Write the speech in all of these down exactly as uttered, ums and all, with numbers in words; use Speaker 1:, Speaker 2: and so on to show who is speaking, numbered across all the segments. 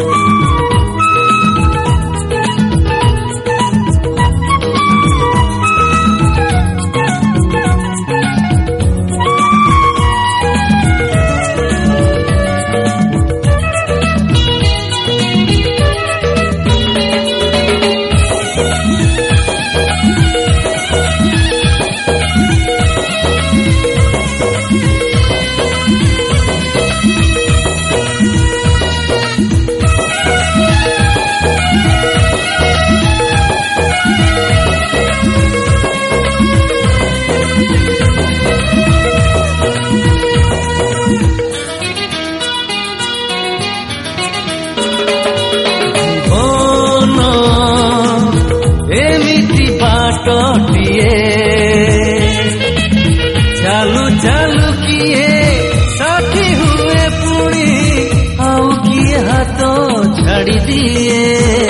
Speaker 1: चालू चालू किए साथी हुए पुणी आउ किए हाथ छाड़ी दिए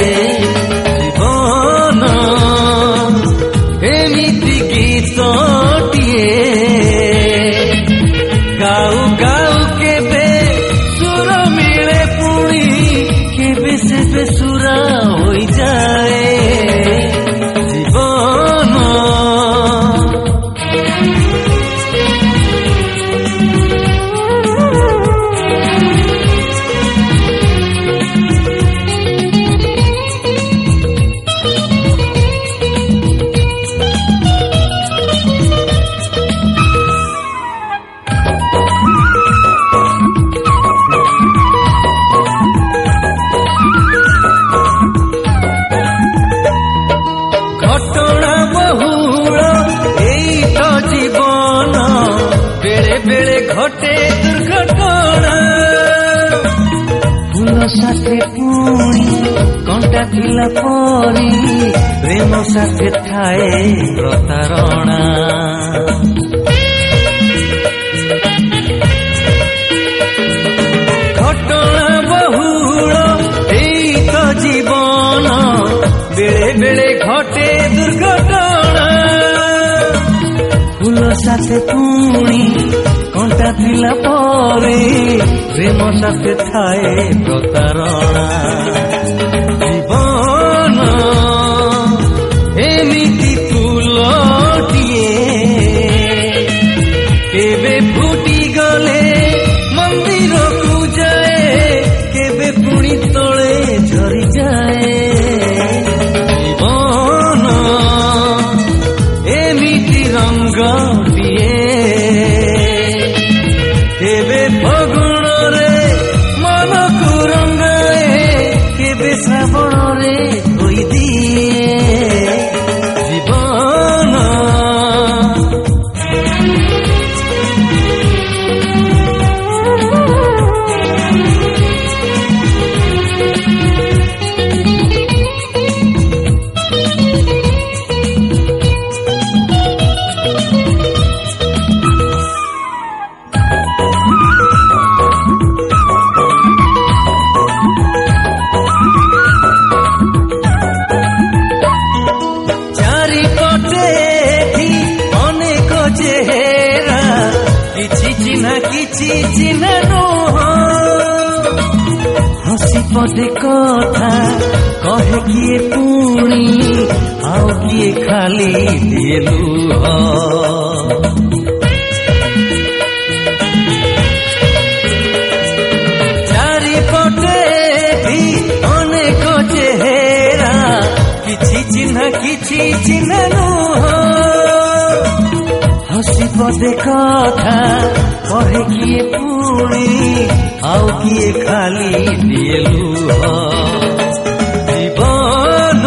Speaker 1: जीवन एमिति गीतटिए गाऊ गाऊ केबे सुर मिले पुणी केबे से बेसुरा हो जाए घटना बहुल एई तो जीवन बेले बेले घटे दुर्घटना फूल साथे पुणी कंटा थिला परी प्रेम साथे थाए प्रतारणा घटना बहुल एई तो जीवन बेले बेले घटे दुर्घटना फूल साथे पुणी कंटा थिला परे प्रेम साथे थाए प्रतारणा जीवन एमिति फूलटिए केबे फुटी गले मंदिर को जाए केबे पुणी तले झरी जाए केबे फगुण रे मन को रंगाए केबे श्रावण रे धोई दिए जीवन किछि चिन्ह नुह हसी पदे कथा कहे किए पुणी आउ किए खाली दिए लुह चारिपटे भी अनेक चेहरा किछि चिन्ह किछि चिन्ह नुह हसी पदे कथा कहे किए पुणी आउ किए खाली दिए लुह जीवन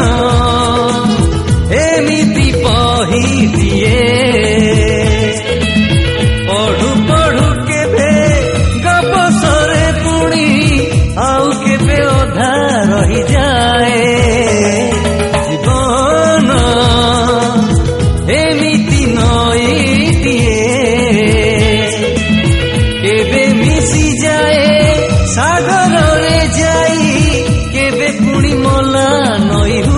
Speaker 1: एमिति पही दिए पढ़ु पढ़ु केबे गपसरे पुणी आउ केबे अधा रही जाए जीवन एमिति नई दिए केबे मिसी जाए सागर रे जाई केबे पुणी मला नई